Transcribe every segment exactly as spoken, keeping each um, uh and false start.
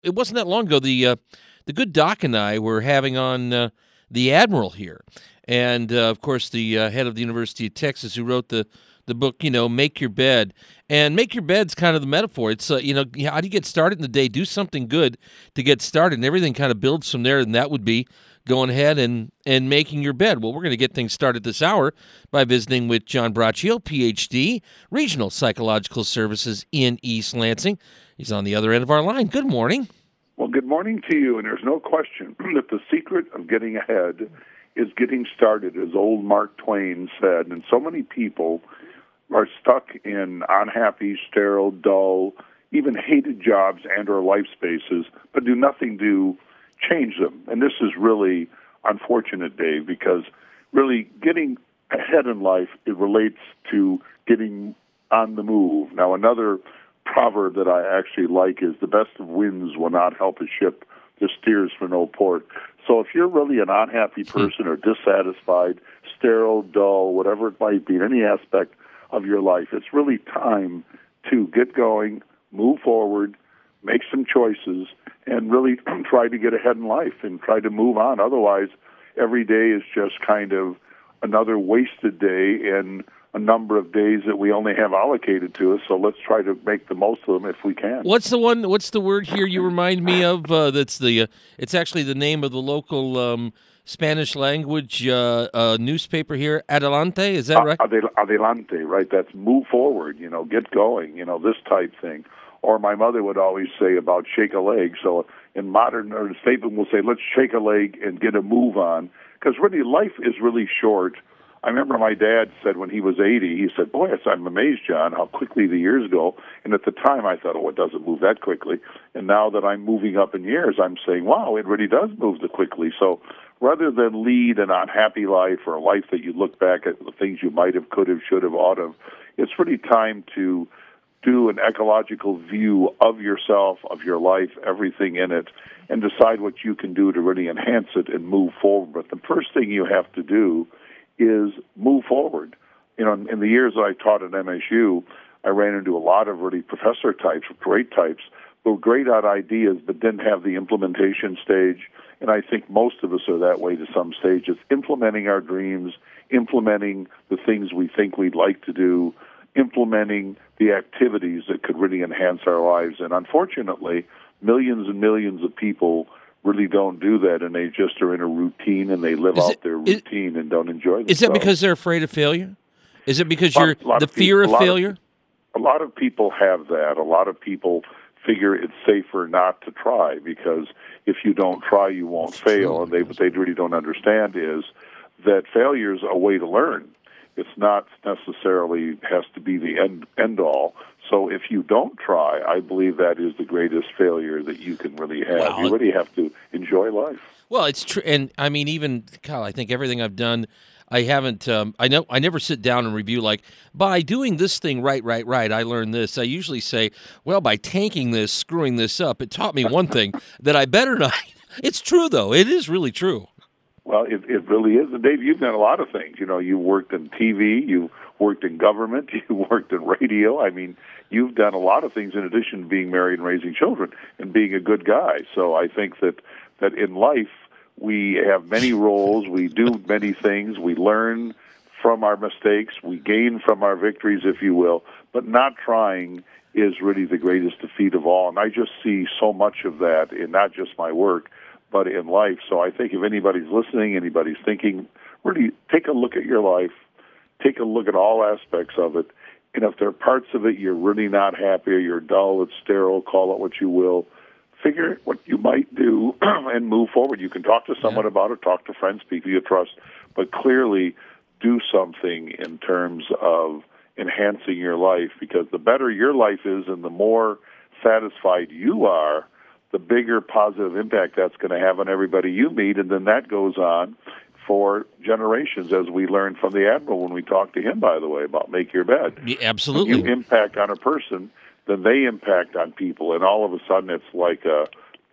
it wasn't that long ago. The uh, the good Doc and I were having on uh, the Admiral here, and uh, of course the uh, head of the University of Texas, who wrote the the book, you know, Make Your Bed. And make your bed's kind of the metaphor. It's uh, you know, how do you get started in the day? Do something good to get started, and everything kind of builds from there. And that would be going ahead and, and making your bed. Well, we're going to get things started this hour by visiting with John Braccio, P H D, Regional Psychological Services in East Lansing. He's on the other end of our line. Good morning. Well, good morning to you, and there's no question that the secret of getting ahead is getting started, as old Mark Twain said. And so many people are stuck in unhappy, sterile, dull, even hated jobs and or life spaces, but do nothing to change them. And this is really unfortunate, Dave, because really getting ahead in life, it relates to getting on the move. Now, another proverb that I actually like is the best of winds will not help a ship that steers for no port. So if you're really an unhappy person or dissatisfied, sterile, dull, whatever it might be in any aspect of your life, it's really time to get going, move forward, make some choices, and really try to get ahead in life and try to move on. Otherwise, every day is just kind of another wasted day in a number of days that we only have allocated to us. So let's try to make the most of them if we can. What's the one? What's the word here you remind me of? Uh, that's the. Uh, it's actually the name of the local um, Spanish language uh, uh, newspaper here. Adelante, is that right? Uh, adelante, right? That's move forward. You know, get going. You know, this type thing. Or my mother would always say about shake a leg. So in modern or statement, we'll say let's shake a leg and get a move on. Because really, life is really short. I remember my dad said when he was eighty, he said, boy, I'm amazed, John, how quickly the years go. And at the time, I thought, oh, it doesn't move that quickly. And now that I'm moving up in years, I'm saying, wow, it really does move that quickly. So rather than lead an unhappy life or a life that you look back at the things you might have, could have, should have, ought have, it's really time to do an ecological view of yourself, of your life, everything in it, and decide what you can do to really enhance it and move forward. But the first thing you have to do is move forward. You know, in, in the years that I taught at M S U, I ran into a lot of really professor types, great types, who were great at ideas but didn't have the implementation stage. And I think most of us are that way to some stage. It's implementing our dreams, implementing the things we think we'd like to do, implementing the activities that could really enhance our lives. And unfortunately, millions and millions of people really don't do that, and they just are in a routine, and they live Is out it- their is- routine and don't enjoy themselves. Is that because they're afraid of failure? Is it because A lot- you're a lot the of people- fear a of lot of- failure? A lot of people have that. A lot of people figure it's safer not to try, because if you don't try, you won't fail. true. And they, what they really don't understand is that failure is a way to learn. It's not necessarily has to be the end, end all. So if you don't try, I believe that is the greatest failure that you can really have. Well, you really have to enjoy life. Well, it's true, and I mean, even Kyle, I think everything I've done, I haven't. Um, I know I never sit down and review like by doing this thing right, right, right. I learned this. I usually say, well, by tanking this, screwing this up, it taught me one thing that I better not. It's true though. It is really true. Well, it, it really is. And Dave, you've done a lot of things. You know, you worked in T V, you worked in government, you worked in radio. I mean, you've done a lot of things in addition to being married and raising children and being a good guy. So I think that, that in life, we have many roles, we do many things, we learn from our mistakes, we gain from our victories, if you will, but not trying is really the greatest defeat of all. And I just see so much of that in not just my work, but in life. So I think if anybody's listening, anybody's thinking, really take a look at your life, take a look at all aspects of it, and if there are parts of it you're really not happy or you're dull, it's sterile, call it what you will, figure what you might do and move forward. You can talk to someone Yeah. about it, talk to friends, people you trust, but clearly do something in terms of enhancing your life, because the better your life is and the more satisfied you are, the bigger positive impact that's going to have on everybody you meet, and then that goes on for generations, as we learned from the Admiral when we talked to him, by the way, about make your bed. Yeah, When absolutely. you impact on a person, then they impact on people, and all of a sudden it's like a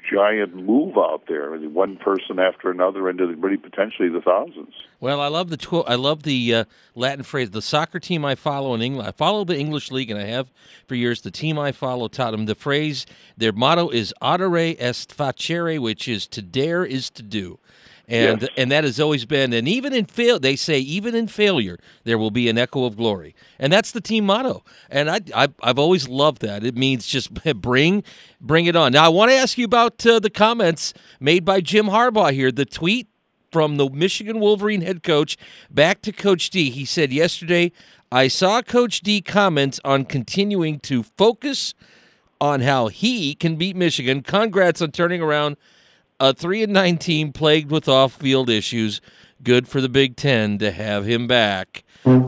giant move out there, I mean, one person after another into the, really potentially the thousands. Well, I love the tw- I love the uh, Latin phrase. The soccer team I follow in England, I follow the English league, and I have for years. The team I follow, Tottenham. The phrase, their motto is "Audere est facere," which is "to dare is to do." And Yes. and that has always been, and even in fail, they say even in failure there will be an echo of glory, and that's the team motto. And I, I I've always loved that. It means just bring bring it on. Now I want to ask you about uh, the comments made by Jim Harbaugh here. The tweet from the Michigan Wolverine head coach back to Coach D. He said yesterday, "I saw Coach D comment on continuing to focus on how he can beat Michigan. Congrats on turning around a three and nine team plagued with off-field issues. Good for the Big Ten to have him back."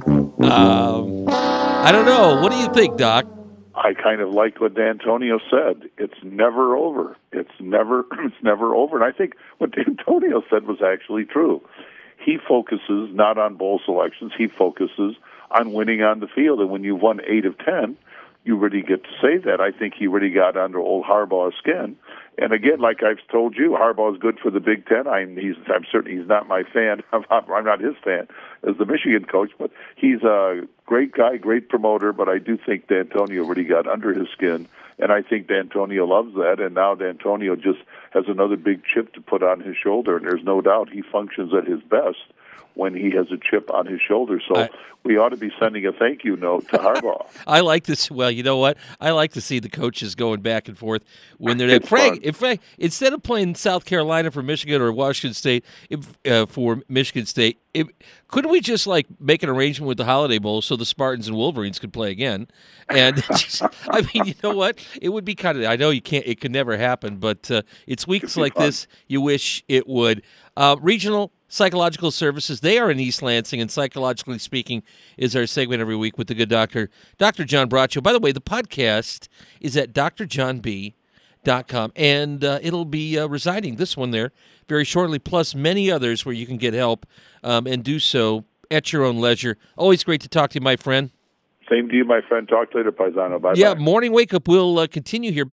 Um, I don't know. What do you think, Doc? I kind of like what D'Antonio said. It's never over. It's never it's never over. And I think what D'Antonio said was actually true. He focuses not on bowl selections. He focuses on winning on the field. And when you've won eight of ten, you really get to say that. I think he really got under old Harbaugh's skin. And again, like I've told you, Harbaugh is good for the Big Ten. I'm he's I'm certain he's not my fan. I'm not, I'm not his fan as the Michigan coach, but he's a great guy, great promoter. But I do think D'Antonio really got under his skin, and I think D'Antonio loves that. And now D'Antonio just has another big chip to put on his shoulder, and there's no doubt he functions at his best when he has a chip on his shoulder. So I, we ought to be sending a thank you note to Harbaugh. I like this. Well, you know what? I like to see the coaches going back and forth when they're there. Frank, if I, instead of playing South Carolina for Michigan or Washington State if, uh, for Michigan State, if, couldn't we just like make an arrangement with the Holiday Bowl so the Spartans and Wolverines could play again? And just, I mean, you know what? It would be kind of. I know you can't. It could never happen, but uh, it's weeks like fun. this you wish it would. Uh, regional Psychological Services, they are in East Lansing, and Psychologically Speaking is our segment every week with the good doctor, Doctor John Braccio. By the way, the podcast is at d r john b dot com, and uh, it'll be uh, residing, this one there, very shortly, plus many others where you can get help um, and do so at your own leisure. Always great to talk to you, my friend. Same to you, my friend. Talk later, Paisano. Bye-bye. Yeah, Morning Wake Up will uh, continue here.